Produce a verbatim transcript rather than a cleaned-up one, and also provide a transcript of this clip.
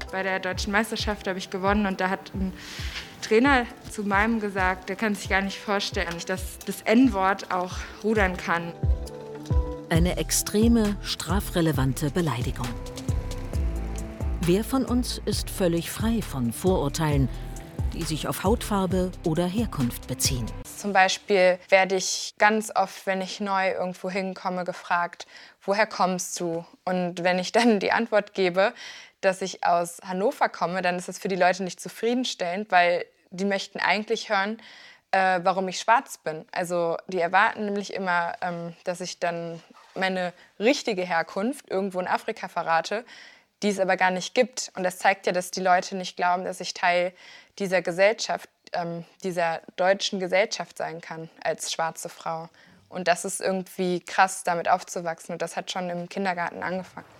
bei der Deutschen Meisterschaft habe ich gewonnen und da hat ein Trainer zu meinem gesagt, der kann sich gar nicht vorstellen, dass das En-Wort auch rudern kann. Eine extreme, strafrelevante Beleidigung. Wer von uns ist völlig frei von Vorurteilen, die sich auf Hautfarbe oder Herkunft beziehen? Zum Beispiel werde ich ganz oft, wenn ich neu irgendwo hinkomme, gefragt, woher kommst du? Und wenn ich dann die Antwort gebe, dass ich aus Hannover komme, dann ist das für die Leute nicht zufriedenstellend, weil die möchten eigentlich hören, äh, warum ich schwarz bin. Also die erwarten nämlich immer, ähm, dass ich dann meine richtige Herkunft irgendwo in Afrika verrate, die es aber gar nicht gibt. Und das zeigt ja, dass die Leute nicht glauben, dass ich Teil dieser Gesellschaft, ähm, dieser deutschen Gesellschaft sein kann als schwarze Frau. Und das ist irgendwie krass, damit aufzuwachsen. Und das hat schon im Kindergarten angefangen.